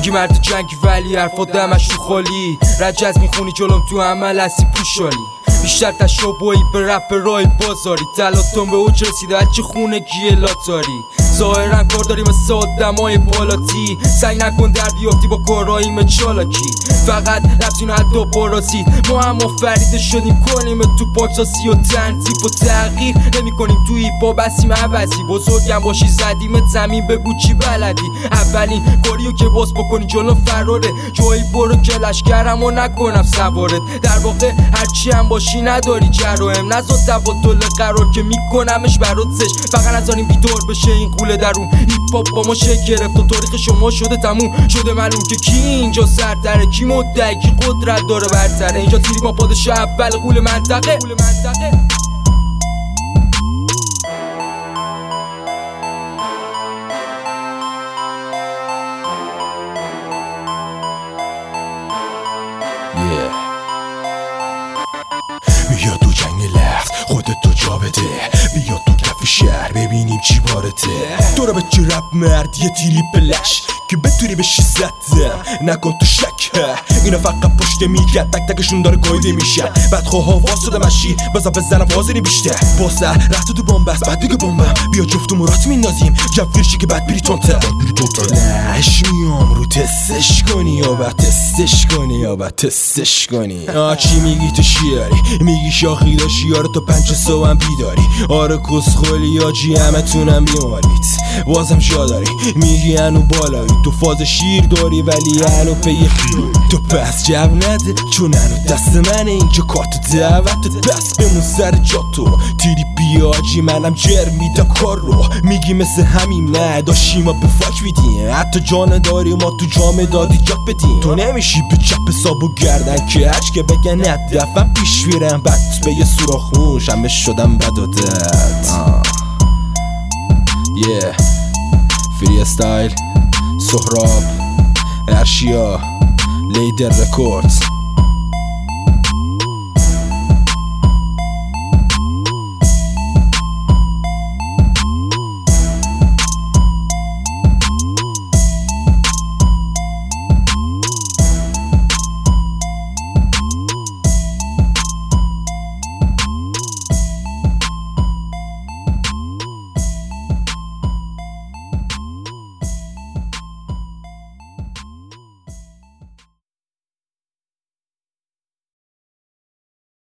میگی مرد جنگی ولی حرفا دمش تو خالی، رجز میخونی جلوم تو عمل هستی پوشالی. بیشتر تشابهی به رپ رای بازاری، تلاتون به اوج رسیده هرچی خونگی لاتاری. ظاهرا کار داری مثل آدمای پالاتی، سعی نکن در بیافتی با کاراییم چالاکی. فقط رفتین حتی پاراسید، ما هم فرید شدیم کنیم تو پاکساسی و تنظیف و تغییر نمی کنیم تو ایپا بسیم عوضی. بزرگم باشی زدیمت زمین بگو چی بلدی، اولین کاریو که باز بکنی جلو فراره. جایی برو که لشکرم و نکنم سوارت، در واقع هرچی هم باشی نداری جرایم. نزد تبادل قرار که میکنمش برات زش، فقط نذاریم بیدار بشه این قوله درون. هیپ-هاپ با ما شکل گرفت و تاریخ شما شده تموم، شده معلوم که کی اینجا سرتره، کی مدعی، کی قدرت داره برتره. اینجا تیری ما پادشاه اول قول منطقه. بیا تو جنگ لخت خودت تو جا بده، بیا تو کف شهر ببینیم چی بارته. تو رو به چی رپ مرد یه تیری بلش که بتونی بشی زدم، نکن تو شک. اینا فقط پشت میگه تک تکشون داره گایده میشه، بعد خواه واسده مشی بزا بزنم وازنی بیشتر. باسه رفت تو بامبست بعد دیگه بامبم، بیا جفت و مرات میندازیم جفیرشی که بعد بری تونتر. نش میام رو تستش کنی یا بعد تستش کنی یا بعد تستش کنی. چی میگی تو شیاری، میگی شاخی داشی یارو تا 5 صبح هم بیداری. آره کسخولی آجی همه تونم بیماریت بازم شا داری، میگی هنو بالایی تو فاز شیر داری ولی هنو پی خیلی. تو پس جو نده چون هنو دست منه اینجا کارت دعوت، بس بمون سر جا تو تیری بیاجی منم جر میدم کار رو. میگی مثل همین نه داشی ما به فاک بیدیم، حتی جان داری ما تو جامه دادی جات بدیم. تو نمیشی به چپ حساب و گردن که هرچ که بگن ندفن پیش بیرم، بعد به یه سوراخون شمه شدم بد و درد. فری استایل سهراب ارشیا لیدر رکوردز.